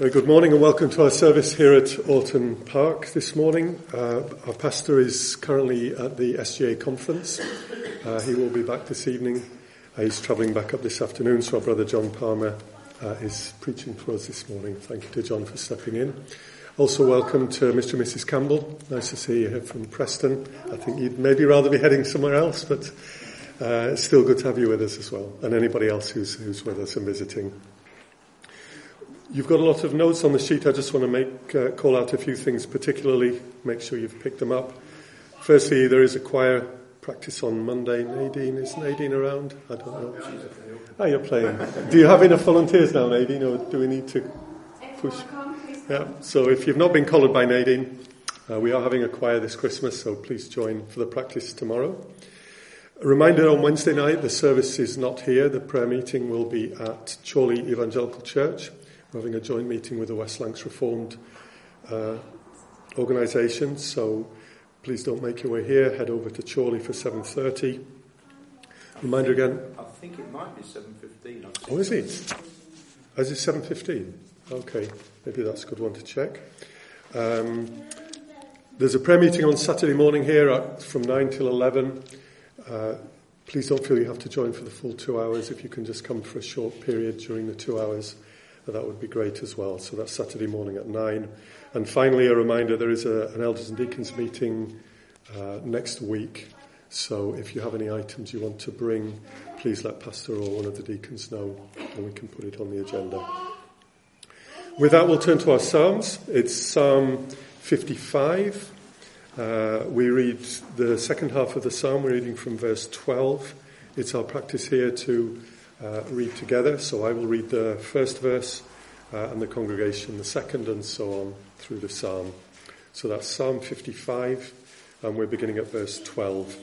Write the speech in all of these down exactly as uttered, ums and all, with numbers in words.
Very good morning and welcome to our service here at Orton Park this morning. Uh, our pastor is currently at the S G A conference. Uh, he will be back this evening. Uh, he's travelling back up this afternoon, so our brother John Palmer uh, is preaching for us this morning. Thank you to John for stepping in. Also welcome to Mister and Missus Campbell. Nice to see you here from Preston. I think you'd maybe rather be heading somewhere else, but uh, it's still good to have you with us as well. And anybody else who's, who's with us and visiting. You've got a lot of notes on the sheet. I just want to make uh, call out a few things, particularly make sure you've picked them up. Firstly, there is a choir practice on Monday. Nadine, is Nadine around? I don't know. Oh, you're playing. Do you have enough volunteers now, Nadine, or do we need to push? Yeah. So if you've not been collared by Nadine, uh, we are having a choir this Christmas, so please join for the practice tomorrow. A reminder, on Wednesday night, the service is not here. The prayer meeting will be at Chorley Evangelical Church. We're having a joint meeting with the West Lancs Reformed uh, organisation, so please don't make your way here. Head over to Chorley for seven thirty. Reminder again. I think it might be seven fifteen. Oh, is it? Is it seven fifteen? Okay, maybe that's a good one to check. Um, there's a prayer meeting on Saturday morning here at, from nine till eleven. Uh, please don't feel you have to join for the full two hours. If you can just come for a short period during the two hours, that would be great as well. So that's Saturday morning at nine. And finally, a reminder, there is a, an Elders and Deacons meeting uh, next week. So if you have any items you want to bring, please let Pastor or one of the deacons know and we can put it on the agenda. With that, we'll turn to our Psalms. It's Psalm fifty-five. Uh, we read the second half of the Psalm. We're reading from verse twelve. It's our practice here to Uh, read together, so I will read the first verse uh, and the congregation the second, and so on through the psalm. So that's Psalm fifty-five, and we're beginning at verse twelve.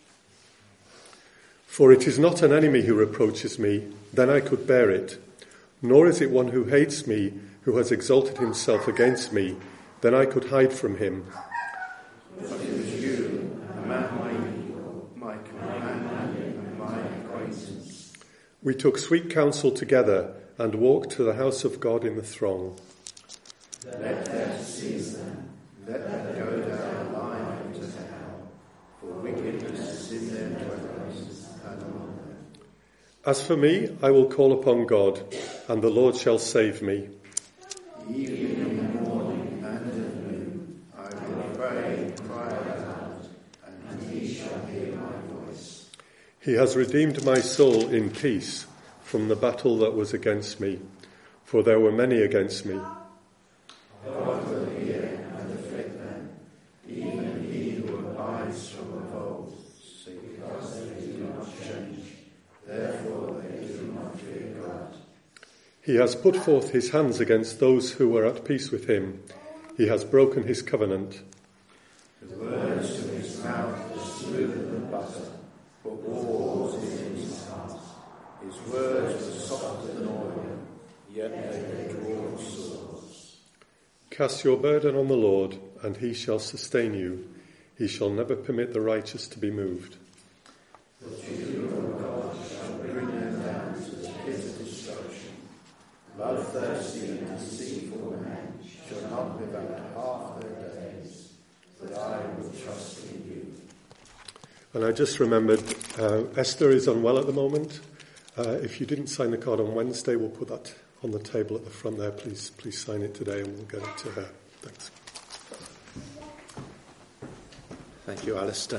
For it is not an enemy who reproaches me, then I could bear it, nor is it one who hates me, who has exalted himself against me, then I could hide from him. But it was you, a man my companion and my acquaintance. We took sweet counsel together and walked to the house of God in the throng. Let them seize them, let them go down alive into hell, for wickedness is in their dwellings and among them. As for me, I will call upon God, and the Lord shall save me. Even in the morning and at noon, I will pray and cry aloud, and he shall hear my voice. He has redeemed my soul in peace from the battle that was against me, for there were many against me. God will hear and afflict them, even he who abides from of old, because they do not change, therefore they do not fear God. He has put forth his hands against those who were at peace with him. He has broken his covenant. The words of his mouth are smoother than butter, but wars is in his heart. His words were softer than oil, yet they draw swords. Cast your burden on the Lord, and he shall sustain you. He shall never permit the righteous to be moved. But you, O God, shall bring them down to the pit of destruction. Bloodthirsty and deceitful men shall not live out half their days, but I will trust in you. And I just remembered, uh, Esther is unwell at the moment. Uh, if you didn't sign the card on Wednesday, we'll put that on the table at the front there. Please, please sign it today and we'll get it to her. Thanks. Thank you, Alistair.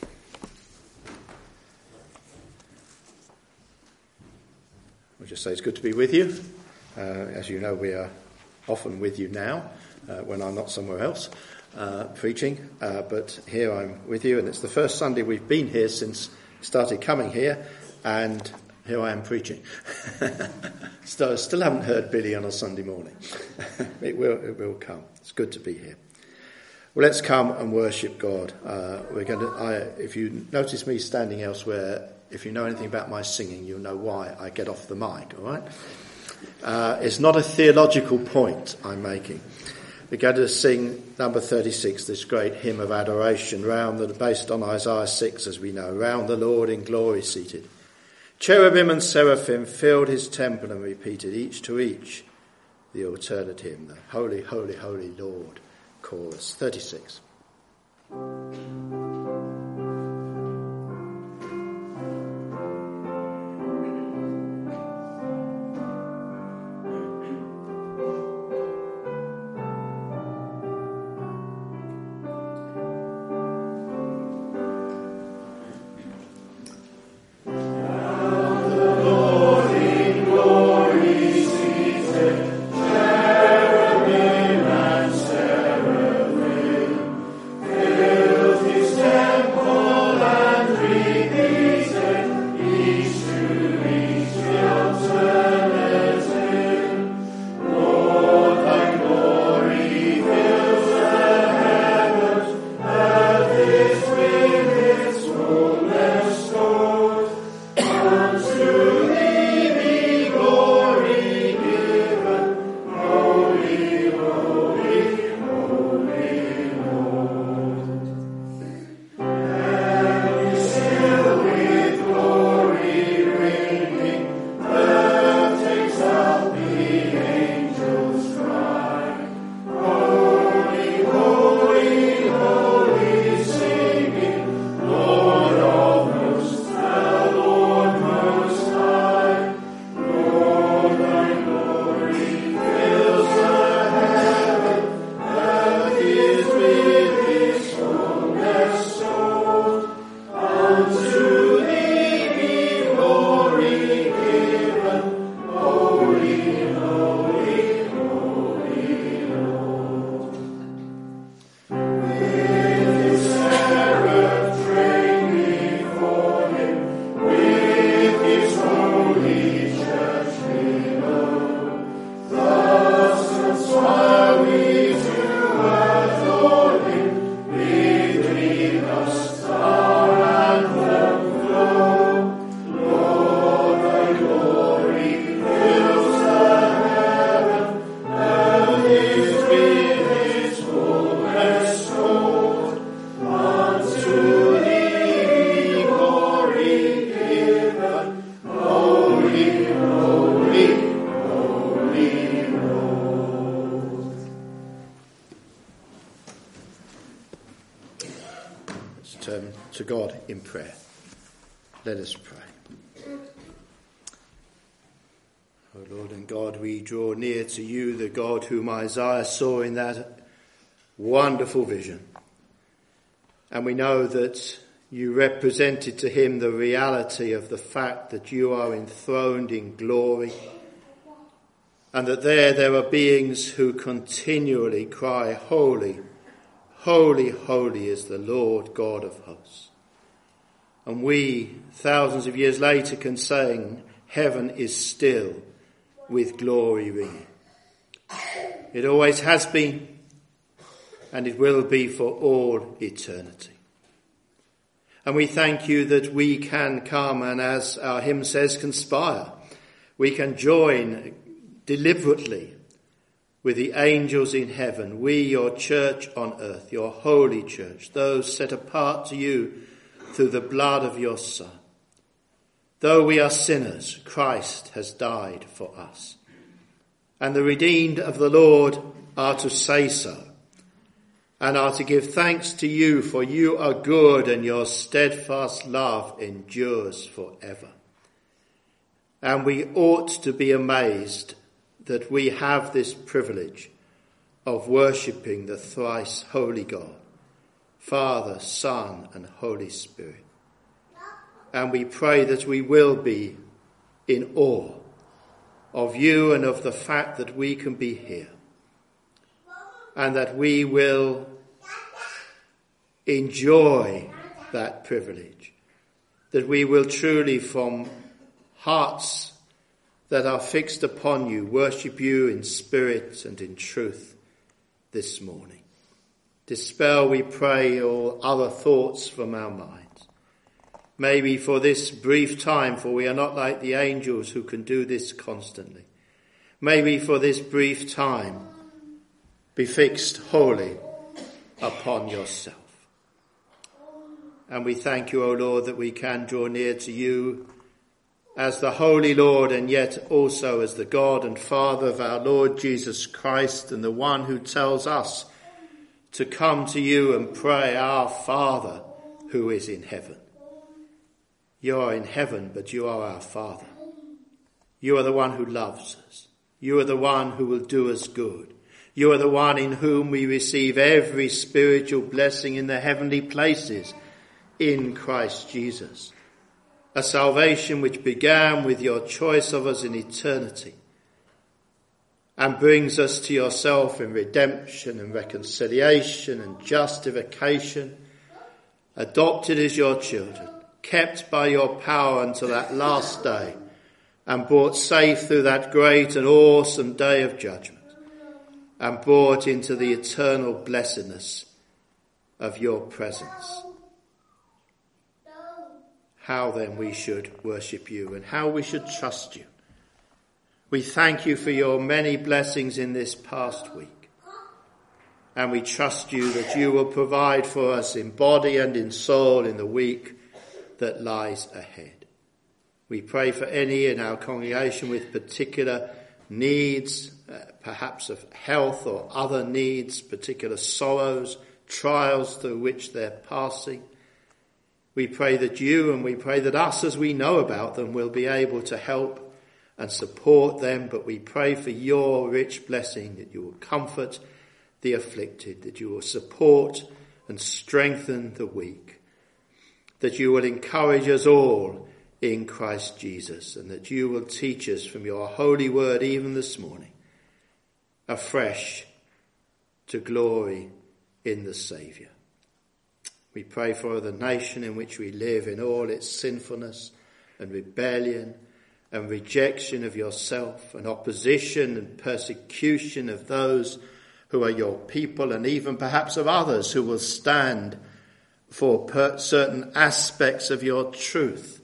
I'll just say it's good to be with you. Uh, as you know, we are often with you now uh, when I'm not somewhere else. Uh, preaching, uh, but here I'm with you, and it's the first Sunday we've been here since started coming here, and here I am preaching. still, still haven't heard Billy on a Sunday morning. it will, it will come. It's good to be here. Well, let's come and worship God. Uh, we're going to. I, if you notice me standing elsewhere, if you know anything about my singing, you'll know why I get off the mic. All right? Uh, it's not a theological point I'm making. We're going to sing number thirty-six, this great hymn of adoration, round the, based on Isaiah six, as we know, round the Lord in glory seated. Cherubim and seraphim filled his temple and repeated, each to each, the alternate hymn, the Holy, Holy, Holy Lord, chorus thirty-six. Turn to God in prayer. Let us pray. O Lord and God, we draw near to you, the God whom Isaiah saw in that wonderful vision. And we know that you represented to him the reality of the fact that you are enthroned in glory, and that there there are beings who continually cry, Holy, holy, holy is the Lord God of hosts. And we, thousands of years later, can say, heaven is still with glory ringing. It always has been, and it will be for all eternity. And we thank you that we can come and, as our hymn says, conspire. We can join deliberately with the angels in heaven, we, your church on earth, your holy church, those set apart to you through the blood of your Son. Though we are sinners, Christ has died for us. And the redeemed of the Lord are to say so, and are to give thanks to you, for you are good and your steadfast love endures forever. And we ought to be amazed that we have this privilege of worshipping the thrice holy God, Father, Son, and Holy Spirit. And we pray that we will be in awe of you and of the fact that we can be here, and that we will enjoy that privilege, that we will truly, from hearts that are fixed upon you, worship you in spirit and in truth this morning. Dispel, we pray, all other thoughts from our minds. Maybe for this brief time, for we are not like the angels who can do this constantly. Maybe for this brief time, be fixed wholly upon yourself. And we thank you, O Lord, that we can draw near to you as the Holy Lord, and yet also as the God and Father of our Lord Jesus Christ, and the one who tells us to come to you and pray, Our Father who is in heaven. You are in heaven, but you are our Father. You are the one who loves us. You are the one who will do us good. You are the one in whom we receive every spiritual blessing in the heavenly places in Christ Jesus. A salvation which began with your choice of us in eternity and brings us to yourself in redemption and reconciliation and justification, adopted as your children, kept by your power until that last day, and brought safe through that great and awesome day of judgment, and brought into the eternal blessedness of your presence. How then we should worship you and how we should trust you. We thank you for your many blessings in this past week. And we trust you that you will provide for us in body and in soul in the week that lies ahead. We pray for any in our congregation with particular needs, uh, perhaps of health or other needs, particular sorrows, trials through which they're passing. We pray that you and we pray that us, as we know about them, will be able to help and support them. But we pray for your rich blessing, that you will comfort the afflicted, that you will support and strengthen the weak, that you will encourage us all in Christ Jesus, and that you will teach us from your holy word even this morning afresh to glory in the Saviour. We pray for the nation in which we live, in all its sinfulness and rebellion and rejection of yourself and opposition and persecution of those who are your people, and even perhaps of others who will stand for per- certain aspects of your truth.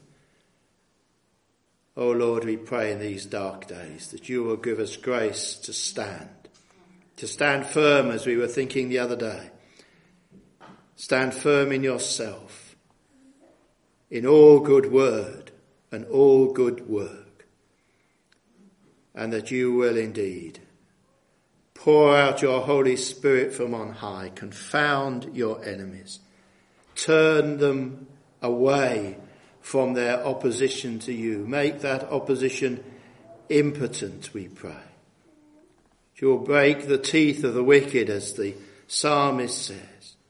Oh Lord, we pray in these dark days that you will give us grace to stand, to stand firm, as we were thinking the other day. Stand firm in yourself, in all good word and all good work, and that you will indeed pour out your Holy Spirit from on high, confound your enemies, turn them away from their opposition to you, make that opposition impotent, we pray. You will break the teeth of the wicked, as the psalmist says,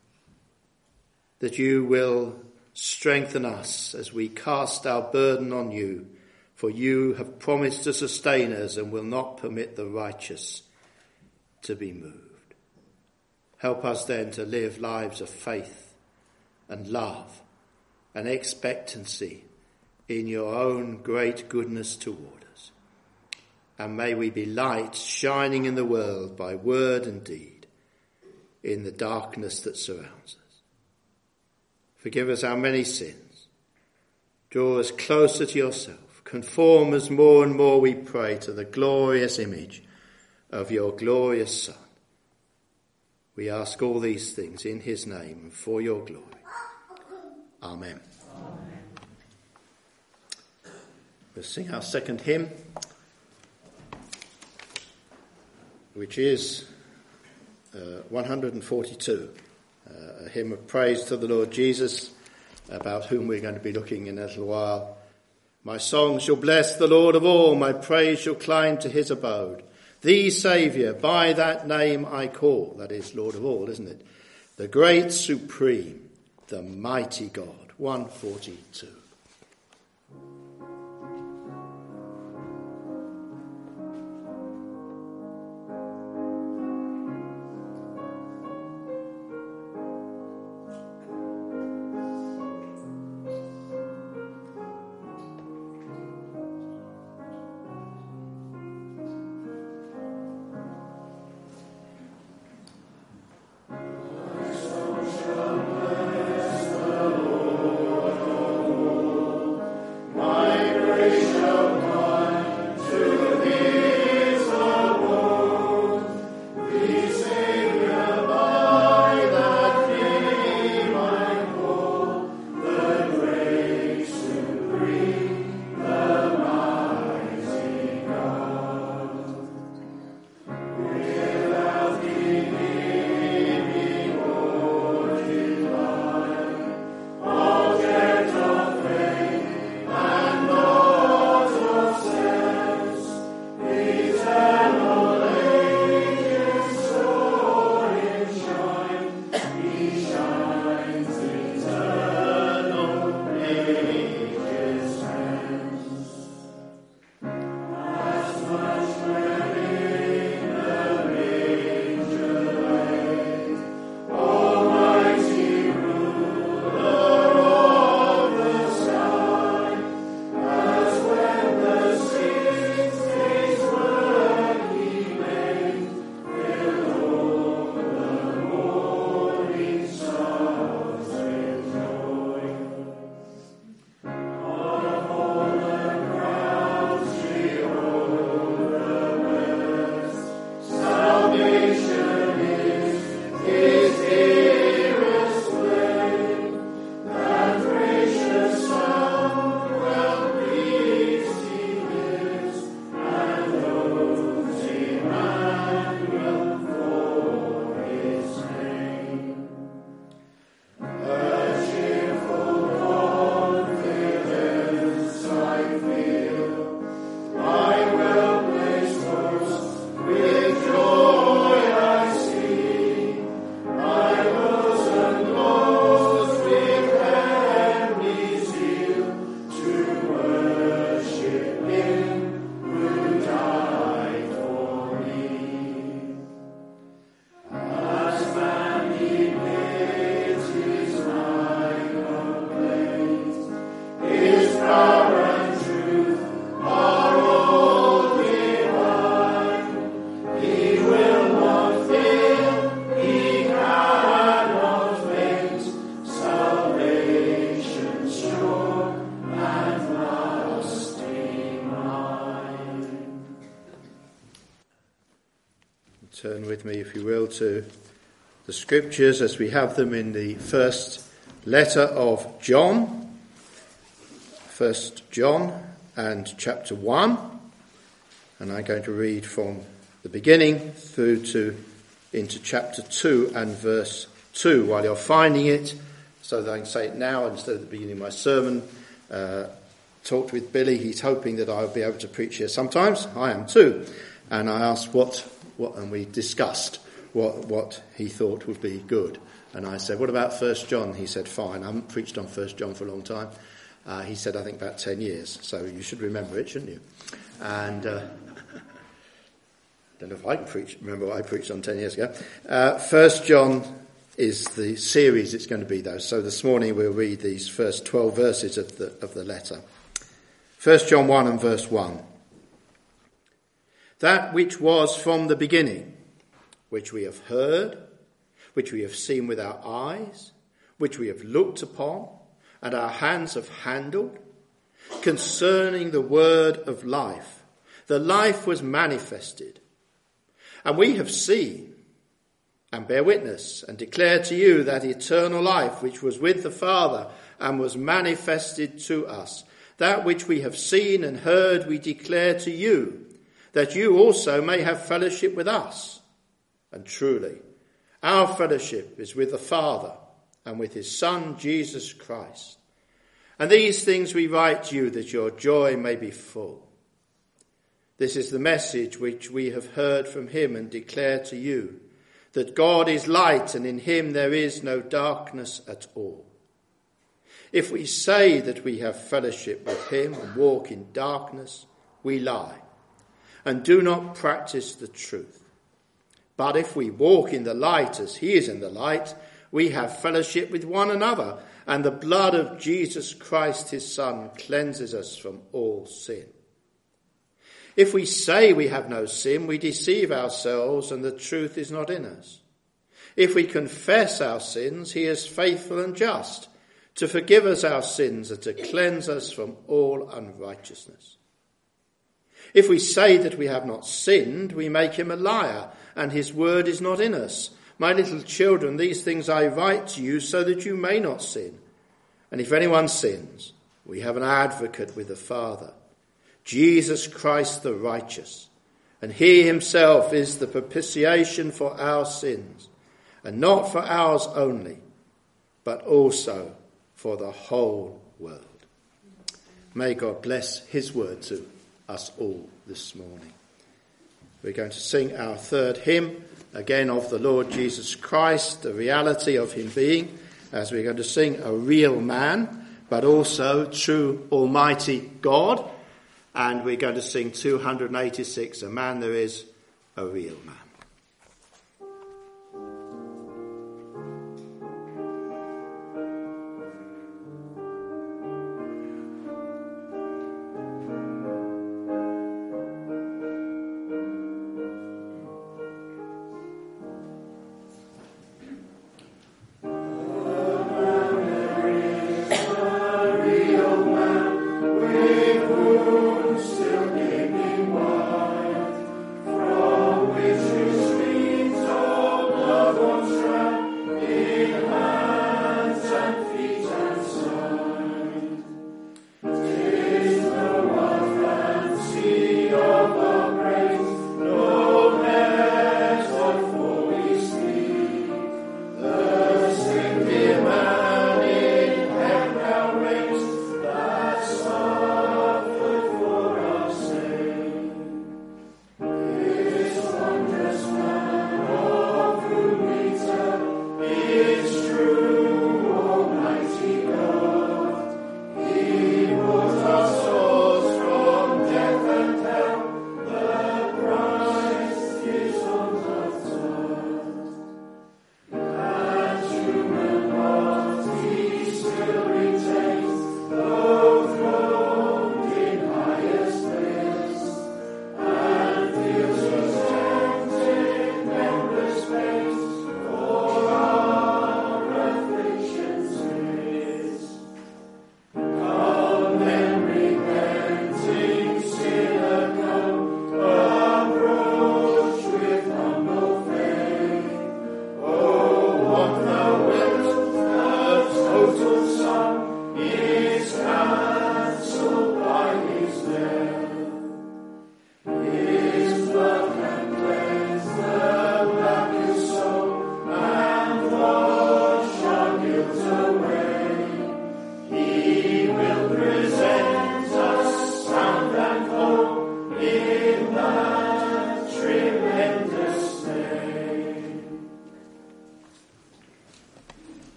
that you will strengthen us as we cast our burden on you, for you have promised to sustain us and will not permit the righteous to be moved. Help us then to live lives of faith and love and expectancy in your own great goodness toward us. And may we be light shining in the world by word and deed in the darkness that surrounds us. Forgive us our many sins. Draw us closer to yourself. Conform us more and more, we pray, to the glorious image of your glorious Son. We ask all these things in his name and for your glory. Amen. Amen. We'll sing our second hymn, which is uh, one hundred forty-two. Uh, a hymn of praise to the Lord Jesus, about whom we're going to be looking in a little while. My song shall bless the Lord of all, my praise shall climb to his abode. Thee, Saviour, by that name I call, that is Lord of all, isn't it? The great supreme, the mighty God. one forty-two. Lord. Turn with me, if you will, to the scriptures as we have them in the first letter of John. First John and chapter one. And I'm going to read from the beginning through to into chapter two and verse two. While you're finding it, so that I can say it now instead of the beginning of my sermon, uh, talked with Billy. He's hoping that I'll be able to preach here sometimes. I am too. And I asked what, what and we discussed what, what he thought would be good. And I said, what about First John? He said, fine. I haven't preached on First John for a long time. Uh, he said, I think about ten years. So you should remember it, shouldn't you? And uh, I don't know if I can preach, remember what I preached on ten years ago. Uh, First John is the series it's going to be, though. So this morning we'll read these first twelve verses of the, of the letter. First John one and verse one. That which was from the beginning, which we have heard, which we have seen with our eyes, which we have looked upon, and our hands have handled, concerning the word of life. The life was manifested, and we have seen, and bear witness, and declare to you that eternal life which was with the Father, and was manifested to us. That which we have seen and heard we declare to you, that you also may have fellowship with us. And truly, our fellowship is with the Father and with his Son, Jesus Christ. And these things we write to you, that your joy may be full. This is the message which we have heard from him and declare to you, that God is light, and in him there is no darkness at all. If we say that we have fellowship with him and walk in darkness, we lie and do not practice the truth. But if we walk in the light as he is in the light, we have fellowship with one another, and the blood of Jesus Christ his Son cleanses us from all sin. If we say we have no sin, we deceive ourselves, and the truth is not in us. If we confess our sins, he is faithful and just to forgive us our sins and to cleanse us from all unrighteousness. If we say that we have not sinned, we make him a liar, and his word is not in us. My little children, these things I write to you so that you may not sin. And if anyone sins, we have an advocate with the Father, Jesus Christ the righteous. And he himself is the propitiation for our sins, and not for ours only, but also for the whole world. May God bless his word to us all this morning. We're going to sing our third hymn, again of the Lord Jesus Christ, the reality of him being, as we're going to sing a real man, but also true almighty God. And we're going to sing two hundred eighty-six, A Man There Is, a Real Man. Still keeping wide from which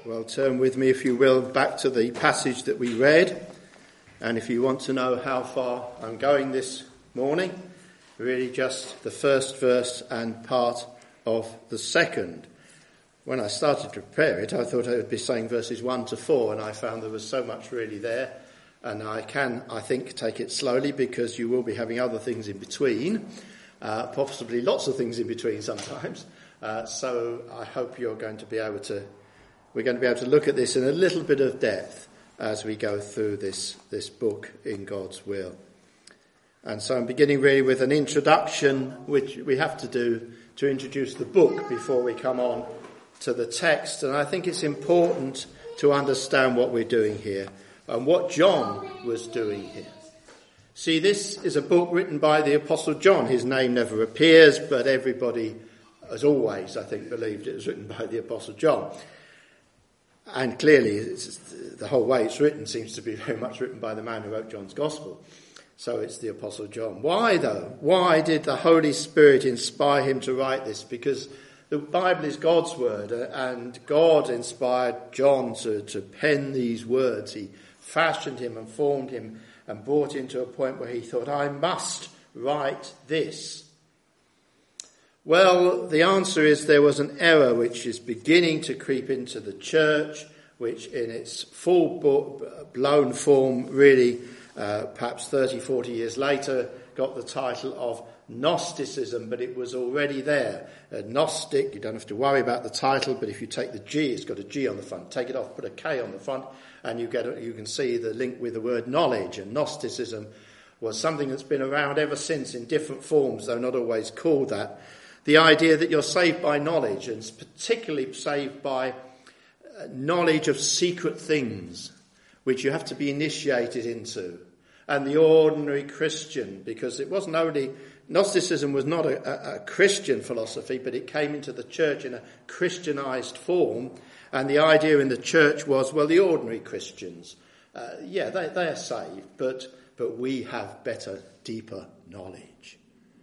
Well, turn with me, if you will, back to the passage that we read. And if you want to know how far I'm going this morning, really just the first verse and part of the second. When I started to prepare it, I thought I would be saying verses one to four, and I found there was so much really there. And I can, I think, take it slowly because you will be having other things in between, uh, possibly lots of things in between sometimes. Uh, so I hope you're going to be able to, we're going to be able to look at this in a little bit of depth as we go through this, this book in God's will. And so I'm beginning really with an introduction, which we have to do to introduce the book before we come on to the text. And I think it's important to understand what we're doing here and what John was doing here. See, this is a book written by the Apostle John. His name never appears, but everybody, as always, I think, believed it was written by the Apostle John. And clearly, it's, the whole way it's written seems to be very much written by the man who wrote John's Gospel. So it's the Apostle John. Why, though? Why did the Holy Spirit inspire him to write this? Because the Bible is God's word, and God inspired John to, to pen these words. He fashioned him and formed him and brought him to a point where he thought, I must write this. Well, the answer is there was an error which is beginning to creep into the church, which in its full-blown form really, uh, perhaps thirty, forty years later, got the title of Gnosticism, but it was already there. A Gnostic, you don't have to worry about the title, but if you take the G, it's got a G on the front. Take it off, put a K on the front, and you get a, you can see the link with the word knowledge. And Gnosticism was something that's been around ever since in different forms, though not always called that. The idea that you're saved by knowledge, and particularly saved by knowledge of secret things, which you have to be initiated into. And the ordinary Christian, because it wasn't only, Gnosticism was not a, a, a Christian philosophy, but it came into the church in a Christianized form. And the idea in the church was, well, the ordinary Christians, uh, yeah, they, they are saved, but, but we have better, deeper knowledge.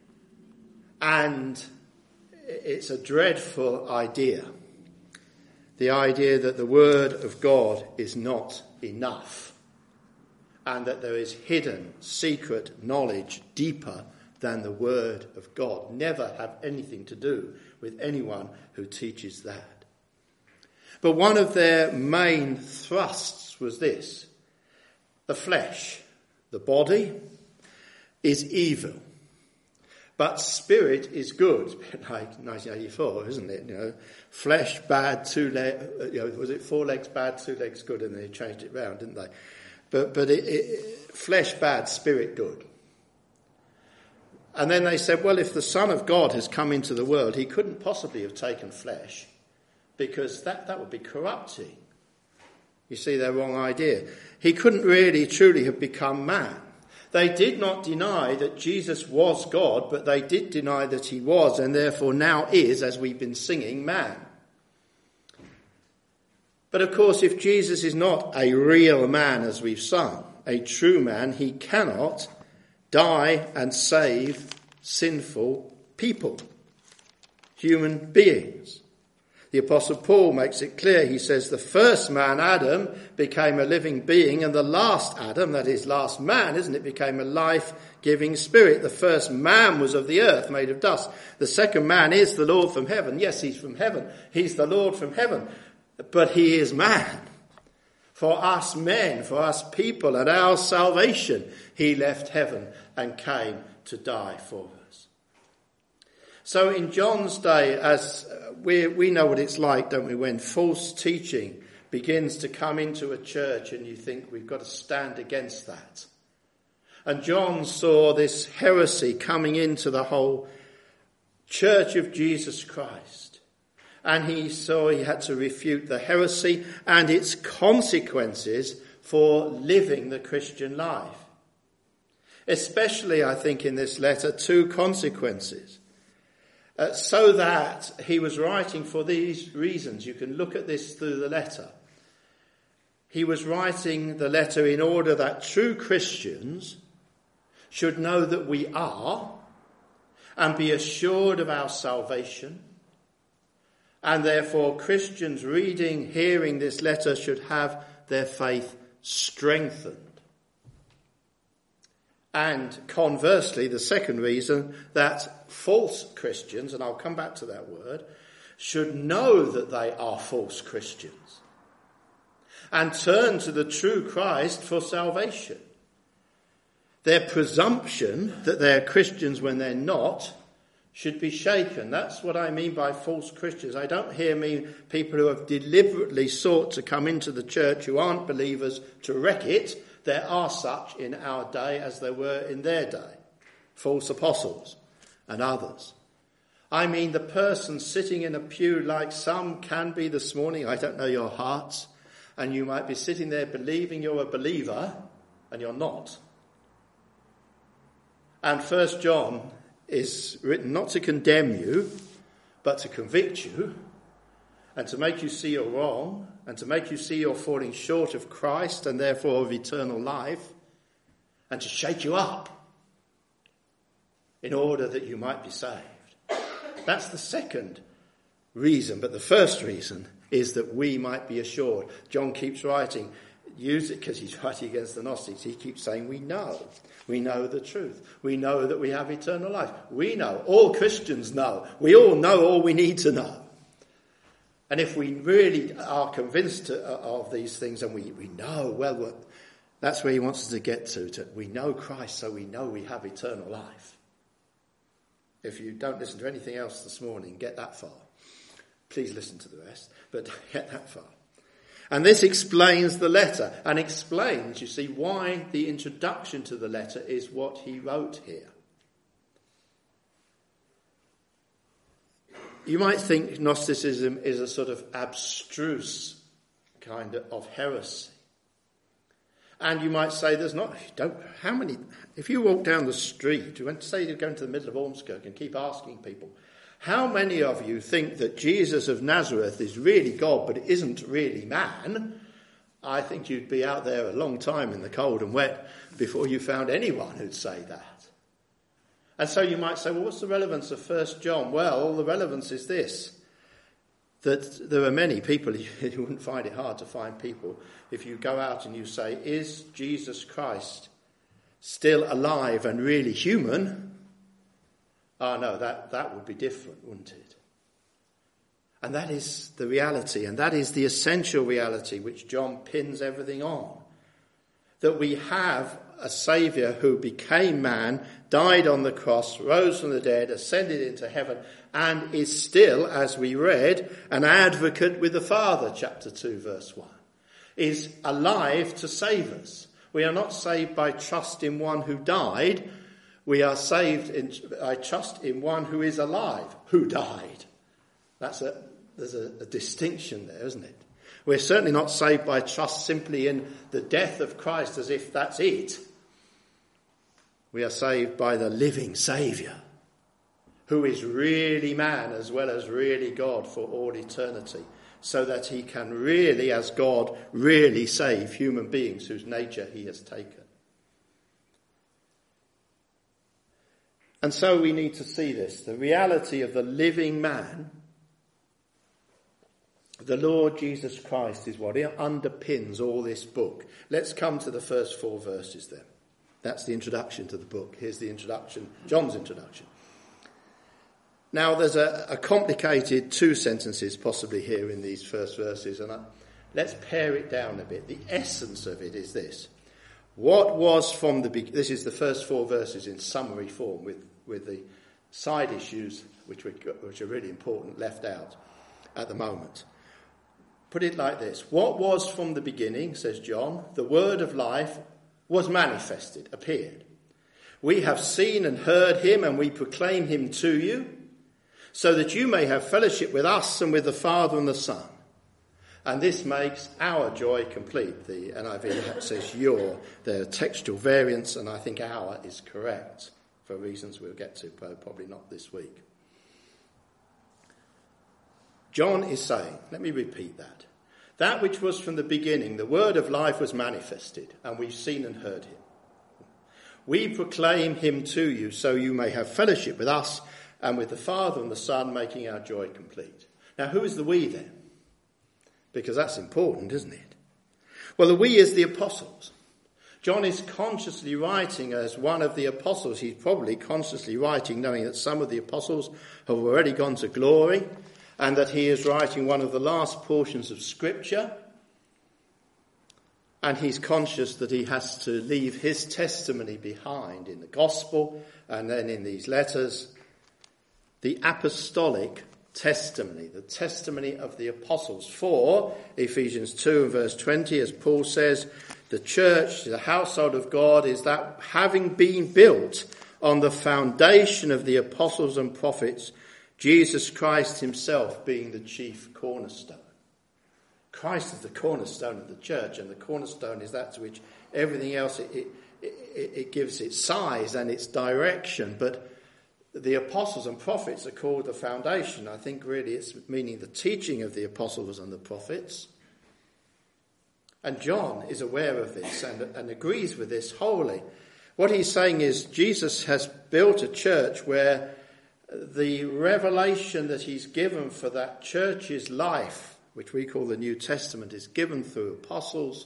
And it's a dreadful idea. The idea that the word of God is not enough, and that there is hidden, secret knowledge deeper than the word of God. Never have anything to do with anyone who teaches that. But one of their main thrusts was this: the flesh, the body, is evil. But spirit is good, like nineteen eighty-four, isn't it? You know, flesh bad, two legs. You know, was it four legs bad, two legs good? And they changed it round, didn't they? But but it, it, flesh bad, spirit good. And then they said, well, if the Son of God has come into the world, he couldn't possibly have taken flesh, because that, that would be corrupting. You see their wrong idea. He couldn't really truly have become man. They did not deny that Jesus was God, but they did deny that he was, and therefore now is, as we've been singing, man. But of course, if Jesus is not a real man, as we've sung, a true man, he cannot die and save sinful people, human beings. The Apostle Paul makes it clear. He says the first man, Adam, became a living being, and the last Adam, that is last man, isn't it, became a life-giving spirit. The first man was of the earth, made of dust. The second man is the Lord from heaven. Yes, he's from heaven. He's the Lord from heaven. But he is man. For us men, for us people, and our salvation, he left heaven and came to die for us. So in John's day, as we we know what it's like, don't we, when false teaching begins to come into a church and you think we've got to stand against that. And John saw this heresy coming into the whole church of Jesus Christ. And he saw he had to refute the heresy and its consequences for living the Christian life. Especially, I think, in this letter, two consequences. Uh, so that he was writing for these reasons. You can look at this through the letter. He was writing the letter in order that true Christians should know that we are and be assured of our salvation, And therefore Christians reading, hearing this letter should have their faith strengthened. And conversely, the second reason, that false Christians, and I'll come back to that word, should know that they are false Christians and turn to the true Christ for salvation. Their presumption that they're Christians when they're not should be shaken. That's what I mean by false Christians. I don't hear mean people who have deliberately sought to come into the church who aren't believers to wreck it. There are such in our day as there were in their day. False apostles and others. I mean the person sitting in a pew like some can be this morning. I don't know your hearts. And you might be sitting there believing you're a believer and you're not. And First John is written not to condemn you, but to convict you and to make you see you're wrong and to make you see you're falling short of Christ and therefore of eternal life and to shake you up in order that you might be saved. That's the second reason, but the first reason is that we might be assured. John keeps writing, use it because he's writing against the Gnostics. He keeps saying we know. We know the truth. We know that we have eternal life. We know. All Christians know. We all know all we need to know. And if we really are convinced of these things and we, we know, well, that's where he wants us to get to, to. We know Christ, so we know we have eternal life. If you don't listen to anything else this morning, get that far. Please listen to the rest, but get that far. And this explains the letter and explains, you see, why the introduction to the letter is what he wrote here. You might think Gnosticism is a sort of abstruse kind of heresy. And you might say there's not, don't, how many, if you walk down the street, you went to say you go into the middle of Ormskirk and keep asking people, how many of you think that Jesus of Nazareth is really God but isn't really man? I think you'd be out there a long time in the cold and wet before you found anyone who'd say that. And so you might say, well, what's the relevance of First John? Well, the relevance is this, that there are many people, you wouldn't find it hard to find people, if you go out and you say, is Jesus Christ still alive and really human? Oh, no, that, that would be different, wouldn't it? And that is the reality, and that is the essential reality which John pins everything on. That we have a Saviour who became man, died on the cross, rose from the dead, ascended into heaven, and is still, as we read, an advocate with the Father, chapter two, verse one. Is alive to save us. We are not saved by trust in one who died. We are saved in, by trust in one who is alive, who died. That's a, there's a, a distinction there, isn't it? We're certainly not saved by trust simply in the death of Christ as if that's it. We are saved by the living Saviour, who is really man as well as really God for all eternity, so that he can really, as God, really save human beings whose nature he has taken. And so we need to see this, the reality of the living man. The Lord Jesus Christ is what underpins all this book. Let's come to the first four verses then. That's the introduction to the book. Here's the introduction, John's introduction. Now there's a, a complicated two sentences possibly here in these first verses, and I, let's pare it down a bit. The essence of it is this. What was from the beginning, this is the first four verses in summary form with, with the side issues which, we, which are really important left out at the moment. Put it like this. What was from the beginning, says John, the word of life was manifested, appeared. We have seen and heard him, and we proclaim him to you, so that you may have fellowship with us and with the Father and the Son. And this makes our joy complete. The N I V says your. There are textual variants, and I think our is correct for reasons we'll get to, probably not this week. John is saying, let me repeat that. That which was from the beginning, the word of life was manifested, and we've seen and heard him. We proclaim him to you, so you may have fellowship with us and with the Father and the Son, making our joy complete. Now, who is the we then? Because that's important, isn't it? Well, the we is the apostles. John is consciously writing as one of the apostles. He's probably consciously writing knowing that some of the apostles have already gone to glory and that he is writing one of the last portions of Scripture. And he's conscious that he has to leave his testimony behind in the gospel and then in these letters. The apostolic testimony, the testimony of the apostles. For, Ephesians two and verse twenty, as Paul says, the church, the household of God, is that having been built on the foundation of the apostles and prophets, Jesus Christ himself being the chief cornerstone. Christ is the cornerstone of the church, and the cornerstone is that to which everything else, it, it, it, it gives its size and its direction. But the apostles and prophets are called the foundation. I think really it's meaning the teaching of the apostles and the prophets. And John is aware of this and, and agrees with this wholly. What he's saying is Jesus has built a church where the revelation that he's given for that church's life, which we call the New Testament, is given through apostles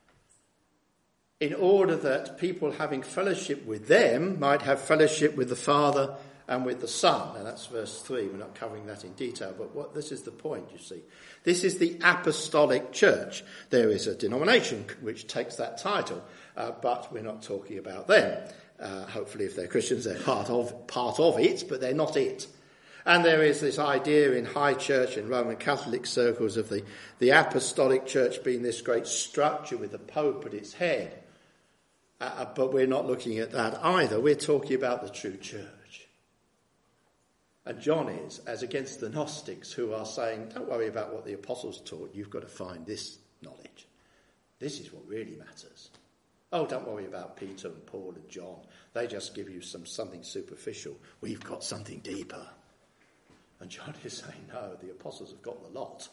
in order that people having fellowship with them might have fellowship with the Father and with the Son. Now that's verse three. We're not covering that in detail, but what this is the point, you see. This is the apostolic church. There is a denomination which takes that title, uh, but we're not talking about them. Uh, hopefully if they're Christians, they're part of, part of it, but they're not it. And there is this idea in high church and Roman Catholic circles of the, the apostolic church being this great structure with the Pope at its head. Uh, but we're not looking at that either. We're talking about the true church. And John is, as against the Gnostics who are saying, don't worry about what the apostles taught, you've got to find this knowledge. This is what really matters. Oh, don't worry about Peter and Paul and John. They just give you some something superficial. We've got something deeper. And John is saying, no, the apostles have got the lot.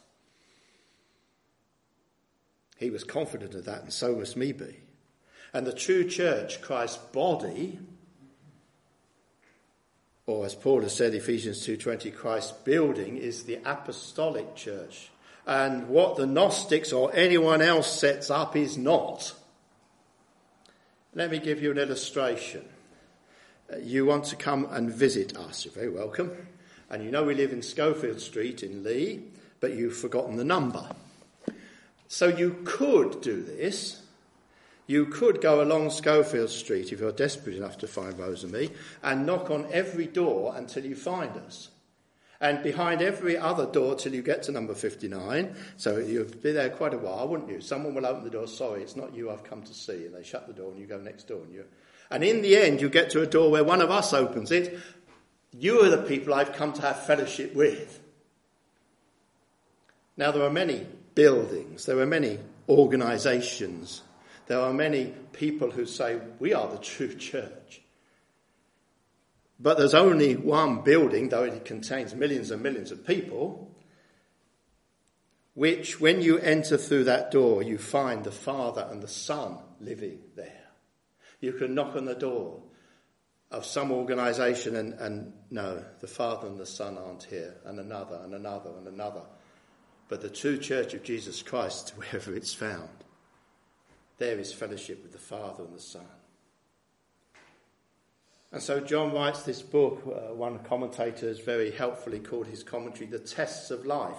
He was confident of that, and so must me be. And the true church, Christ's body, or as Paul has said, Ephesians two twenty, Christ's building is the apostolic church. And what the Gnostics or anyone else sets up is not. Let me give you an illustration. You want to come and visit us. You're very welcome. And you know we live in Schofield Street in Lee, but you've forgotten the number. So you could do this. You could go along Schofield Street, if you're desperate enough to find Rose and me, and knock on every door until you find us. And behind every other door till you get to number fifty-nine. So you'll be there quite a while, wouldn't you? Someone will open the door, sorry, it's not you I've come to see. And they shut the door and you go next door. And, you, and in the end, you get to a door where one of us opens it. You are the people I've come to have fellowship with. Now, there are many buildings, there are many organisations, there are many people who say, we are the true church. But there's only one building, though it contains millions and millions of people, which when you enter through that door, you find the Father and the Son living there. You can knock on the door of some organisation and, and no, the Father and the Son aren't here, and another and another and another. But the true church of Jesus Christ, wherever it's found, there is fellowship with the Father and the Son. And so John writes this book, uh, one commentator has very helpfully called his commentary The Tests of Life.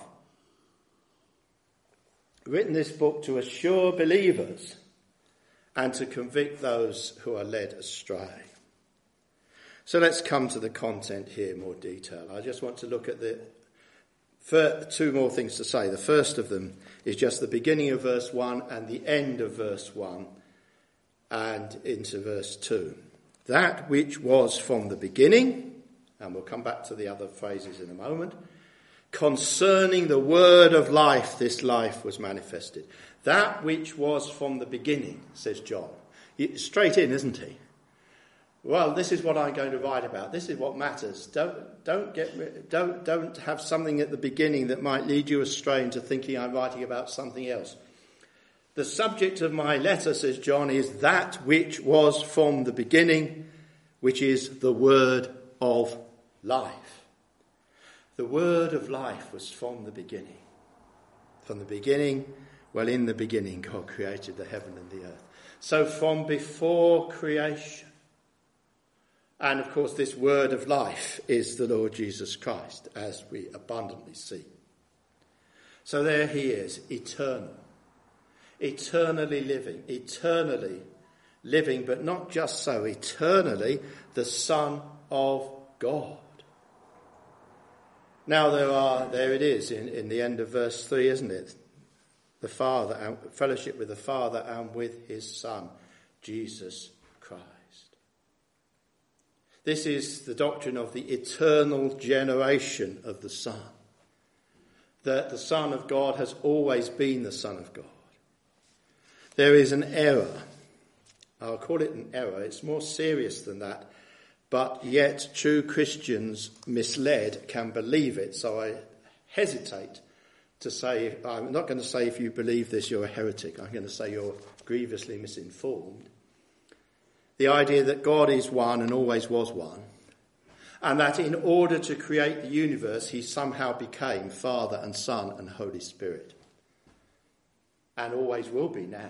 Written this book to assure believers and to convict those who are led astray. So let's come to the content here in more detail. I just want to look at the two more things to say. The first of them is just the beginning of verse one and the end of verse one and into verse two. That which was from the beginning, and we'll come back to the other phrases in a moment, concerning the word of life, this life was manifested. That which was from the beginning, says John. Straight in, isn't he? Well, this is what I'm going to write about. This is what matters. Don't don't get don't don't have something at the beginning that might lead you astray into thinking I'm writing about something else. The subject of my letter, says John, is that which was from the beginning, which is the word of life. The word of life was from the beginning. From the beginning, well, in the beginning, God created the heaven and the earth. So from before creation, and of course this word of life is the Lord Jesus Christ, as we abundantly see. So there he is, eternal, eternally living, eternally living, but not just so, eternally the Son of God. Now there are, there it is in, in the end of verse three, isn't it? The Father, and fellowship with the Father and with his Son, Jesus Christ. This is the doctrine of the eternal generation of the Son. That the Son of God has always been the Son of God. There is an error. I'll call it an error. It's more serious than that. But yet true Christians misled can believe it. So I hesitate to say, I'm not going to say if you believe this you're a heretic. I'm going to say you're grievously misinformed. The idea that God is one and always was one. And that in order to create the universe, he somehow became Father and Son and Holy Spirit. And always will be now.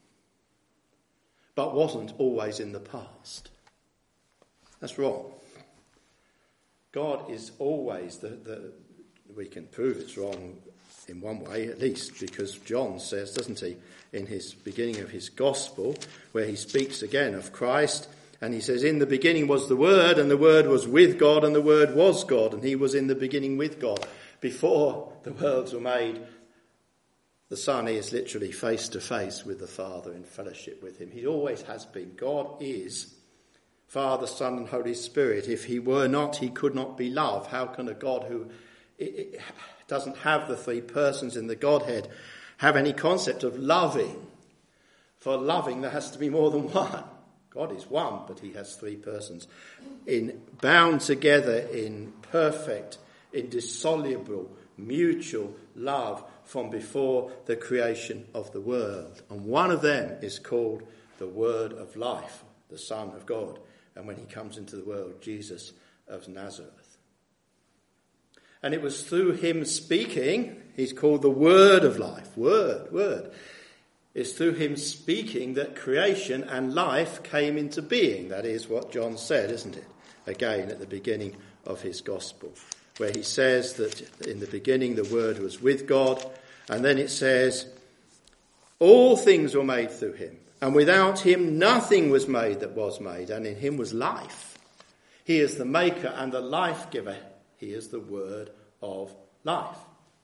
But wasn't always in the past. That's wrong. God is always, the, the we can prove it's wrong in one way at least, because John says, doesn't he, in his beginning of his gospel, where he speaks again of Christ, and he says, in the beginning was the Word, and the Word was with God, and the Word was God, and he was in the beginning with God. Before the worlds were made, the Son is literally face to face with the Father in fellowship with him. He always has been. God is Father, Son and Holy Spirit. If he were not, he could not be love. How can a God who doesn't have the three persons in the Godhead have any concept of loving? For loving, there has to be more than one. God is one, but he has three persons, in bound together in perfect, indissoluble, mutual love from before the creation of the world. And one of them is called the Word of Life, the Son of God. And when he comes into the world, Jesus of Nazareth. And it was through him speaking, he's called the Word of Life. Word, word. It's through him speaking that creation and life came into being. That is what John said, isn't it? Again, at the beginning of his gospel, where he says that in the beginning the Word was with God. And then it says, all things were made through him. And without him nothing was made that was made, and in him was life. He is the maker and the life giver. He is the Word of life.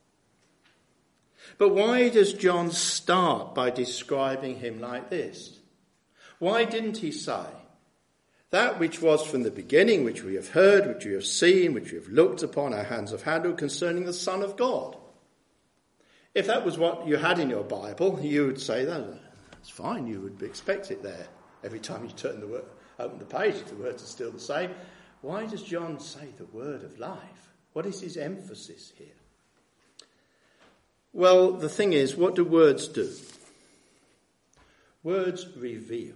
But why does John start by describing him like this? Why didn't he say, that which was from the beginning, which we have heard, which we have seen, which we have looked upon, our hands have handled, concerning the Son of God? If that was what you had in your Bible, you would say that. It's fine, you would expect it there. Every time you turn the word, open the page, the words are still the same. Why does John say the Word of life? What is his emphasis here? Well, the thing is, what do words do? Words reveal.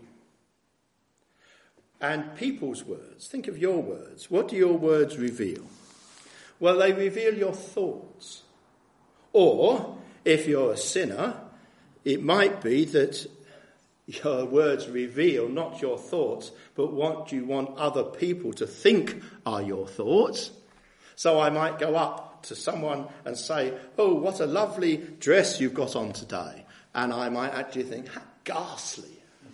And people's words, think of your words. What do your words reveal? Well, they reveal your thoughts. Or, if you're a sinner, it might be that your words reveal not your thoughts, but what you want other people to think are your thoughts. So I might go up to someone and say, oh, what a lovely dress you've got on today. And I might actually think, how ghastly.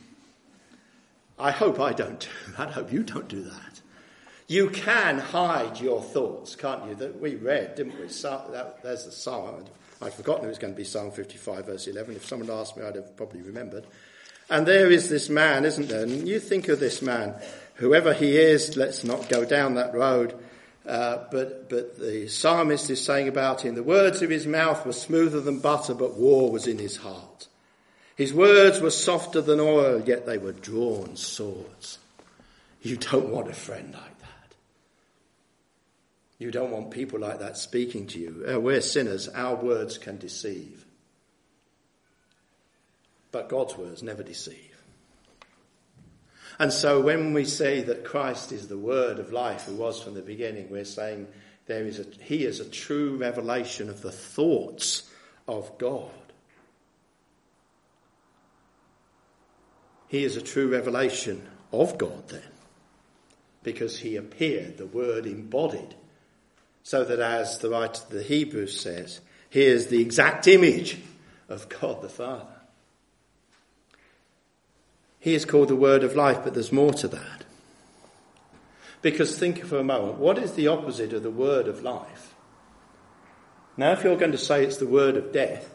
I hope I don't do that. I hope you don't do that. You can hide your thoughts, can't you? That we read, didn't we? So, that, there's the psalm. I'd forgotten it was going to be Psalm fifty-five, verse eleven. If someone asked me, I'd have probably remembered. And there is this man, isn't there? And you think of this man, whoever he is, let's not go down that road. Uh, but, but the psalmist is saying about him, the words of his mouth were smoother than butter, but war was in his heart. His words were softer than oil, yet they were drawn swords. You don't want a friend like that. You don't want people like that speaking to you. Uh, we're sinners. Our words can deceive. But God's words never deceive. And so when we say that Christ is the Word of life who was from the beginning, we're saying There is a, he is a true revelation of the thoughts of God. He is a true revelation of God then, because he appeared, the word embodied, so that as the writer of the Hebrews says, he is the exact image of God the Father. He is called the word of life, but there's more to that. Because think for a moment, what is the opposite of the word of life? Now, if you're going to say it's the word of death,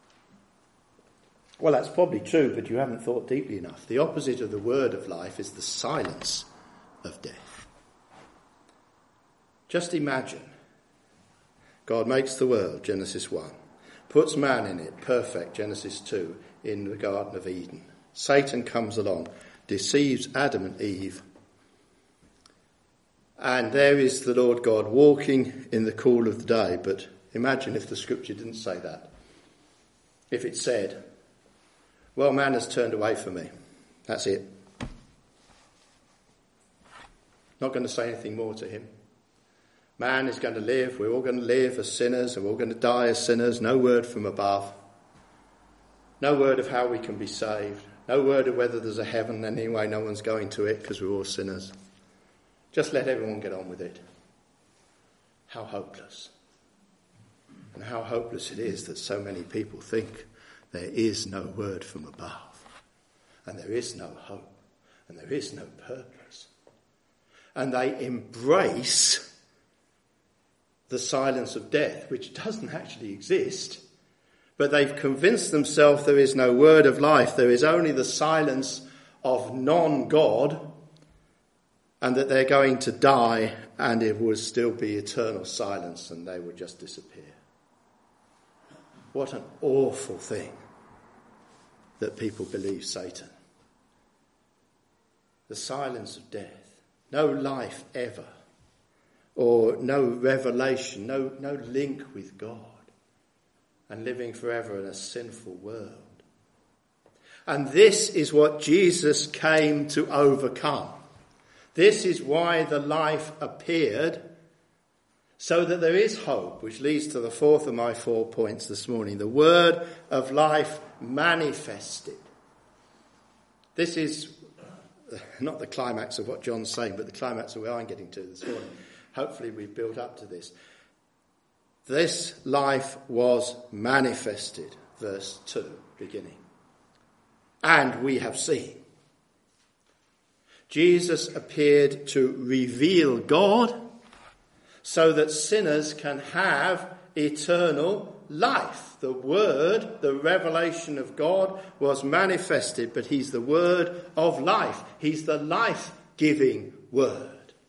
well, that's probably true, but you haven't thought deeply enough. The opposite of the word of life is the silence of death. Just imagine, God makes the world, Genesis one, puts man in it, perfect, Genesis two, in the Garden of Eden. Satan comes along, deceives Adam and Eve, and there is the Lord God walking in the cool of the day. But imagine if the scripture didn't say that. If it said, well, man has turned away from me. That's it. Not going to say anything more to him. Man is going to live. We're all going to live as sinners and we're all going to die as sinners. No word from above. No word of how we can be saved. No word of whether there's a heaven. Anyway, no one's going to it because we're all sinners. Just let everyone get on with it. How hopeless. And how hopeless it is that so many people think there is no word from above. And there is no hope. And there is no purpose. And they embrace the silence of death, which doesn't actually exist. But they've convinced themselves there is no word of life. There is only the silence of non-God. And that they're going to die and it will still be eternal silence and they will just disappear. What an awful thing that people believe Satan. The silence of death. No life ever. Or no revelation, no, no link with God. And living forever in a sinful world. And this is what Jesus came to overcome. This is why the life appeared, so that there is hope, which leads to the fourth of my four points this morning. The word of life manifested. This is not the climax of what John's saying, but the climax of where I'm getting to this morning. Hopefully we've built up to this. This life was manifested, verse two, beginning. And we have seen. Jesus appeared to reveal God so that sinners can have eternal life. The word, the revelation of God was manifested, but he's the word of life. He's the life-giving word.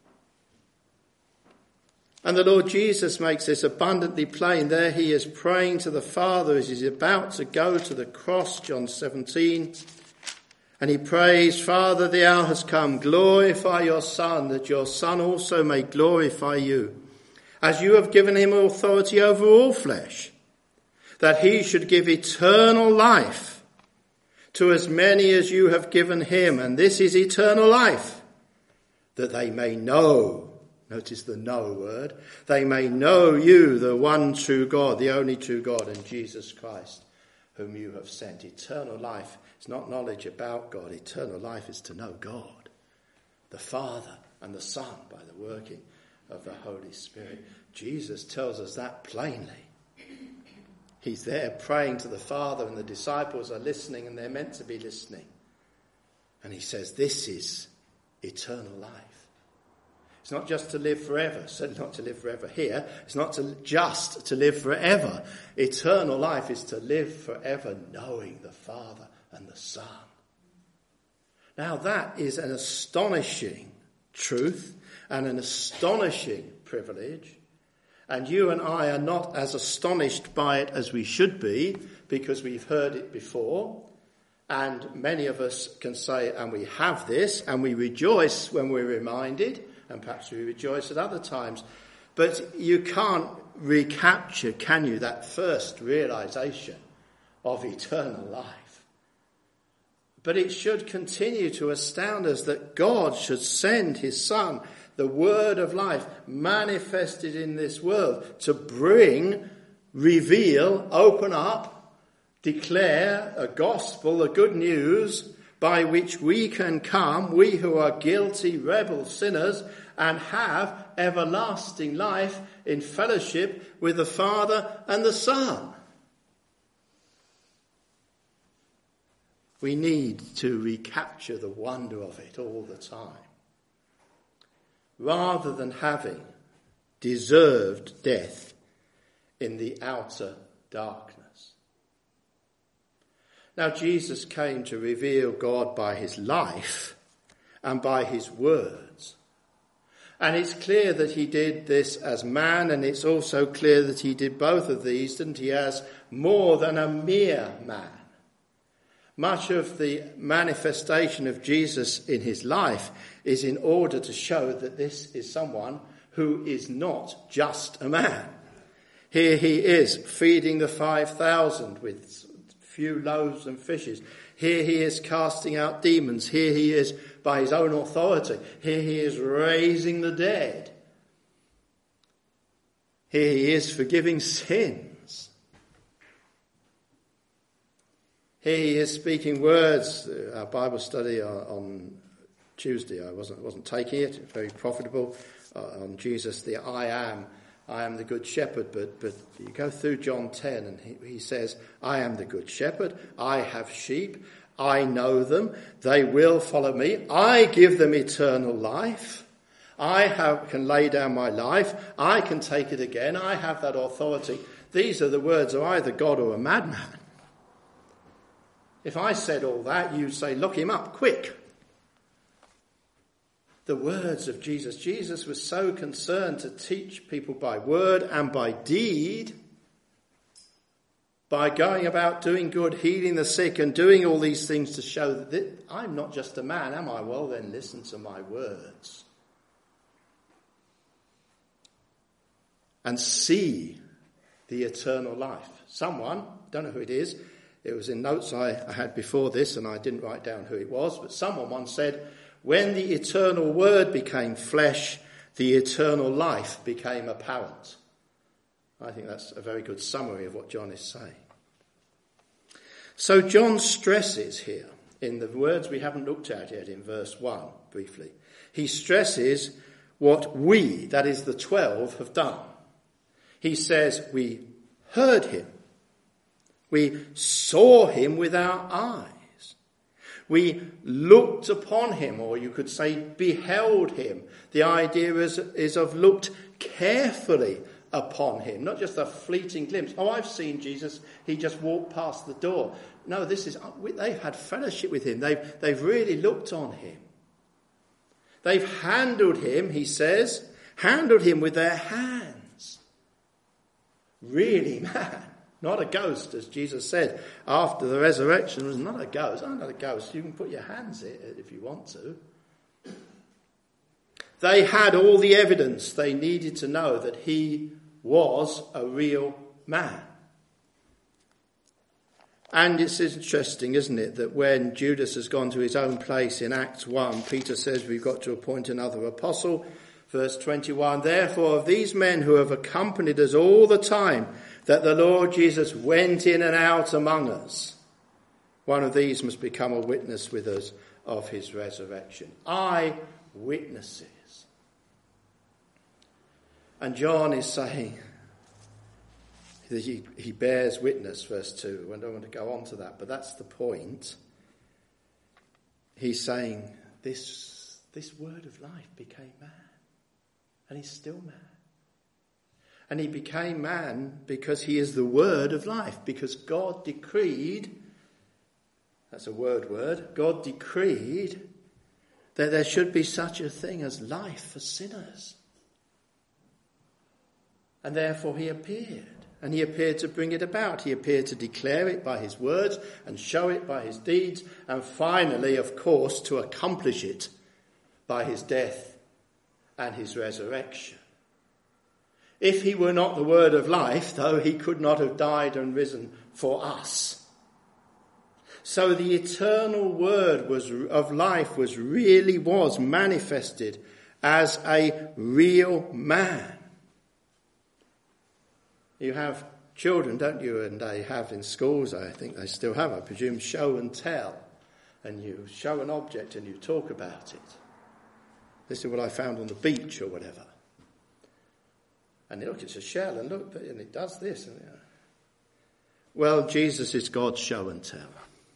And the Lord Jesus makes this abundantly plain. There he is praying to the Father as he's about to go to the cross, John seventeen. And he prays, Father, the hour has come. Glorify your Son, that your Son also may glorify you, as you have given him authority over all flesh, that he should give eternal life to as many as you have given him. And this is eternal life, that they may know, notice the know word, they may know you, the one true God, the only true God, and Jesus Christ, whom you have sent. Eternal life is not knowledge about God. Eternal life is to know God, the Father and the Son, by the working of the Holy Spirit. Jesus tells us that plainly. He's there praying to the Father and the disciples are listening and they're meant to be listening. And he says, this is eternal life. It's not just to live forever, certainly not to live forever here. It's not to just to live forever. Eternal life is to live forever knowing the Father and the Son. Now that is an astonishing truth and an astonishing privilege. And you and I are not as astonished by it as we should be, because we've heard it before. And many of us can say, and we have this, and we rejoice when we're reminded, and perhaps we rejoice at other times. But you can't recapture, can you, that first realization of eternal life. But it should continue to astound us that God should send his Son the word of life manifested in this world to bring, reveal, open up, declare a gospel, a good news by which we can come, we who are guilty, rebel sinners, and have everlasting life in fellowship with the Father and the Son. We need to recapture the wonder of it all the time, rather than having deserved death in the outer darkness. Now, Jesus came to reveal God by his life and by his words. And it's clear that he did this as man, and it's also clear that he did both of these, didn't he, as more than a mere man. Much of the manifestation of Jesus in his life is in order to show that this is someone who is not just a man. Here he is feeding the five thousand with few loaves and fishes. Here he is casting out demons. Here he is by his own authority. Here he is raising the dead. Here he is forgiving sins. Here he is speaking words. Our Bible study on Tuesday, I wasn't wasn't taking it. Very profitable uh, on Jesus, the I am. I am the good shepherd. But but you go through John ten, and he, he says, I am the good shepherd. I have sheep. I know them. They will follow me. I give them eternal life. I have, can lay down my life. I can take it again. I have that authority. These are the words of either God or a madman. If I said all that, you'd say, look him up, quick. The words of Jesus. Jesus was so concerned to teach people by word and by deed, by going about doing good, healing the sick, and doing all these things to show that I'm not just a man, am I? Well, then listen to my words. And see the eternal life. Someone, don't know who it is, it was in notes I, I had before this, and I didn't write down who it was, but someone once said, when the eternal word became flesh, the eternal life became apparent. I think that's a very good summary of what John is saying. So John stresses here, in the words we haven't looked at yet in verse one, briefly, he stresses what we, that is the twelve, have done. He says, we heard him. We saw him with our eyes. We looked upon him, or you could say beheld him. The idea is, is of looked carefully upon him, not just a fleeting glimpse. Oh, I've seen Jesus. He just walked past the door. No, this is, they've had fellowship with him. They've, they've really looked on him. They've handled him, he says, handled him with their hands. Really, man. Not a ghost, as Jesus said after the resurrection. It was not a ghost. I'm not a ghost. You can put your hands in it if you want to. They had all the evidence they needed to know that he was a real man. And it's interesting, isn't it, that when Judas has gone to his own place in Acts one, Peter says we've got to appoint another apostle. Verse twenty-one, therefore of these men who have accompanied us all the time that the Lord Jesus went in and out among us, one of these must become a witness with us of his resurrection. Eyewitnesses. And John is saying that he, he bears witness, verse two. I don't want to go on to that, but that's the point. He's saying this, this word of life became man. And he's still man. And he became man because he is the word of life. Because God decreed, that's a word word, God decreed that there should be such a thing as life for sinners. And therefore he appeared. And he appeared to bring it about. He appeared to declare it by his words and show it by his deeds. And finally, of course, to accomplish it by his death and his resurrection. If he were not the word of life, though, he could not have died and risen for us. So the eternal word was of life was really was manifested as a real man. You have children, don't you? And they have in schools, I think they still have, I presume, show and tell. And you show an object and you talk about it. This is what I found on the beach or whatever. And look, it's a shell, and look, and it does this. And, you know. Well, Jesus is God's show and tell.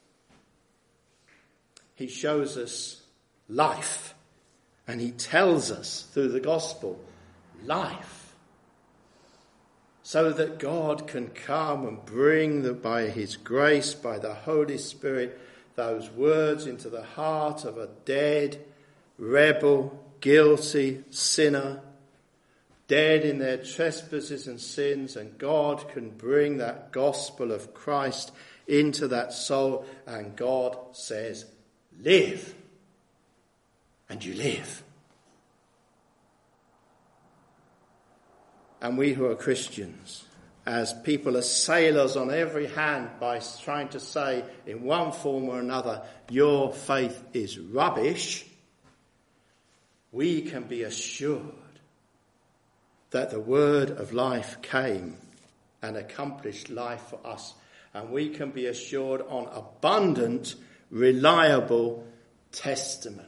He shows us life, and he tells us through the gospel life, so that God can come and bring the, by his grace, by the Holy Spirit, those words into the heart of a dead, rebel, guilty sinner, dead in their trespasses and sins, and God can bring that gospel of Christ into that soul, and God says, live, and you live. And we who are Christians, as people assail us on every hand by trying to say in one form or another, your faith is rubbish, we can be assured that the word of life came and accomplished life for us. And we can be assured on abundant, reliable testimony.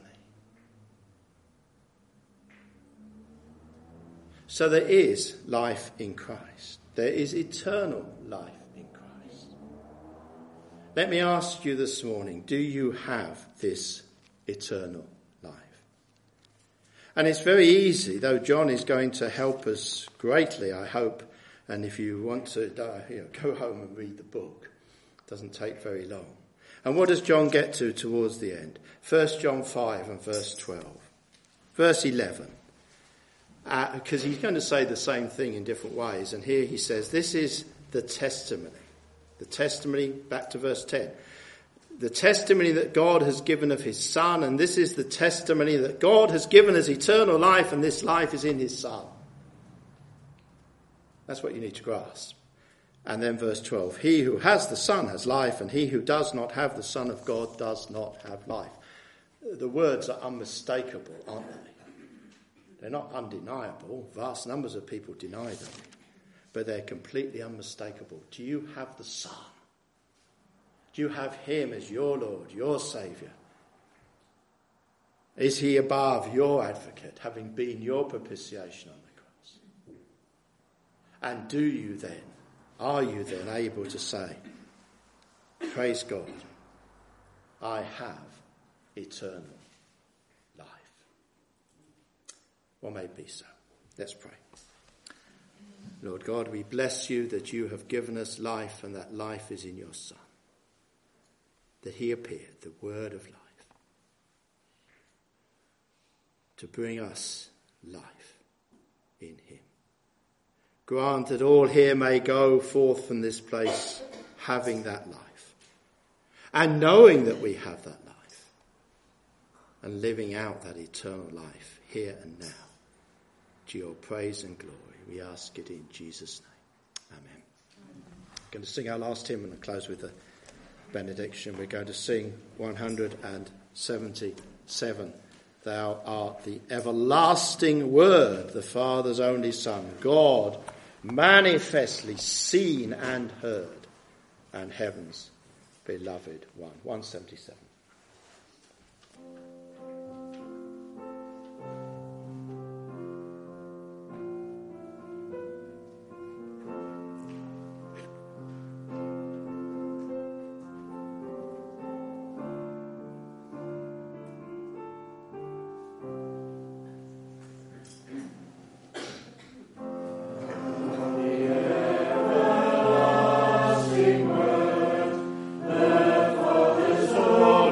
So there is life in Christ. There is eternal life in Christ. Let me ask you this morning, do you have this eternal life? And it's very easy, though John is going to help us greatly, I hope. And if you want to uh, you know, go home and read the book, it doesn't take very long. And what does John get to towards the end? First John five and verse twelve. Verse eleven. Because uh, he's going to say the same thing in different ways. And here he says, this is the testimony. The testimony, back to verse ten. The testimony that God has given of his Son, and this is the testimony that God has given as eternal life, and this life is in his Son. That's what you need to grasp. And then verse twelve, he who has the Son has life, and he who does not have the Son of God does not have life. The words are unmistakable, aren't they? They're not undeniable. Vast numbers of people deny them. But they're completely unmistakable. Do you have the Son? Do you have him as your Lord, your Saviour? Is he above your advocate, having been your propitiation on the cross? And do you then, are you then able to say, praise God, I have eternal life? Well, may it be so. Let's pray. Lord God, we bless you that you have given us life, and that life is in your Son. That he appeared, the word of life, to bring us life in him. Grant that all here may go forth from this place having that life, and knowing that we have that life, and living out that eternal life here and now, to your praise and glory. We ask it in Jesus' name. Amen. We're going to sing our last hymn and I'll close with the benediction. We're going to sing one hundred seventy-seven. Thou art the everlasting Word, the Father's only Son, God manifestly seen and heard, and heaven's beloved one. one seventy-seven. Oh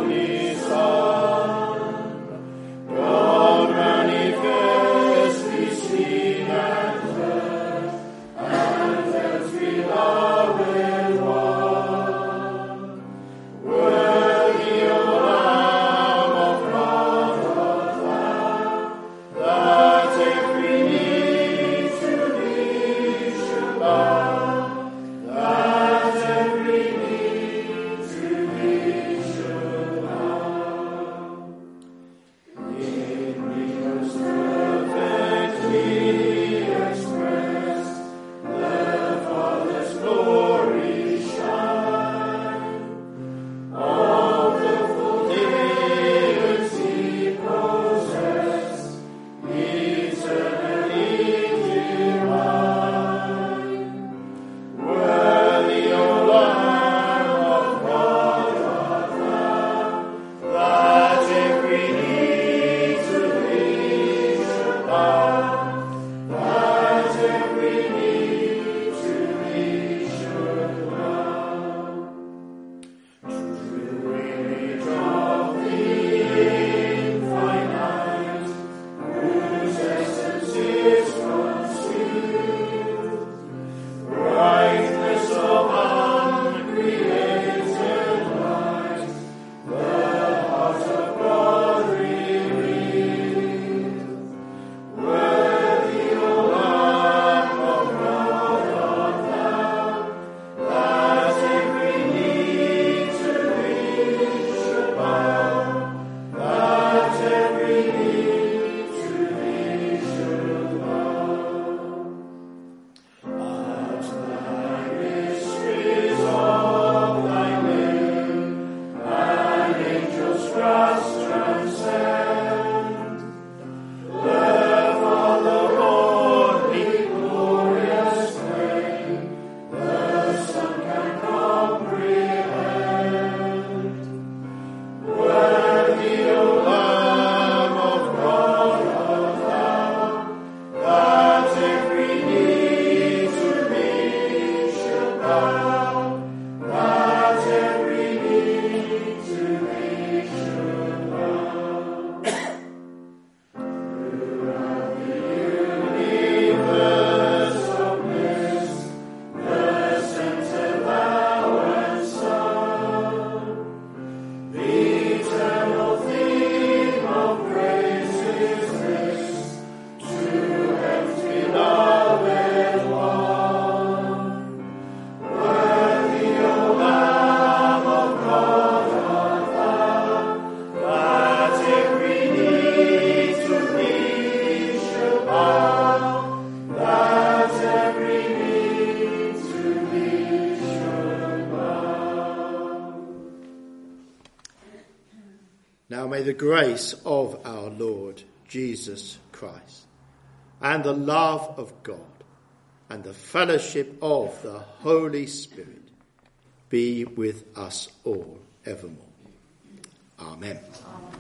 Now may the grace of our Lord Jesus Christ and the love of God and the fellowship of the Holy Spirit be with us all evermore. Amen. Amen.